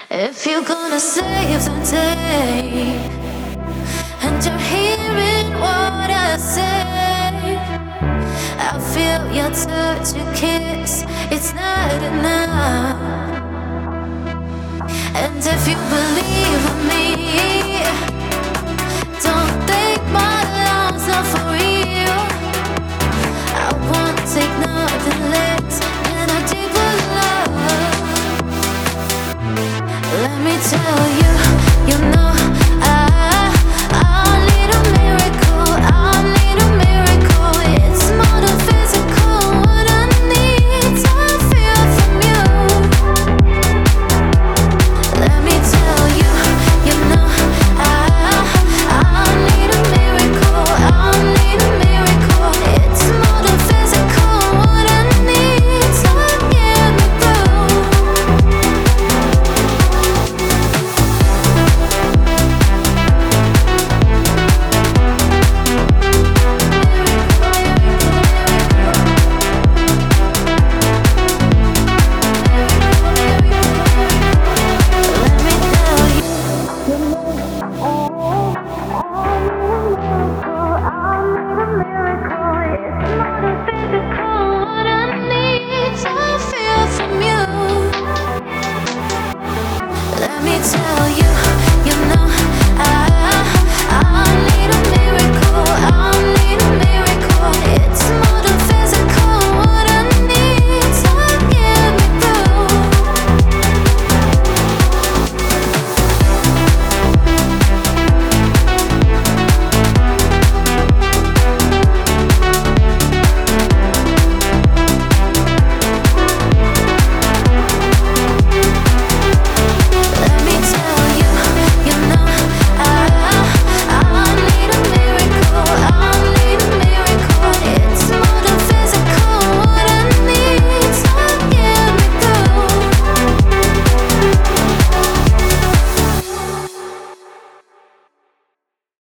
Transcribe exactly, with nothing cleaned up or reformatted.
If you're gonna save the day and you're hearing what I say, I feel your touch, your kiss, it's not enough. And if you believe in me, don't think my love's not for real. I won't take nothing less than a deeper love. Let me tell you.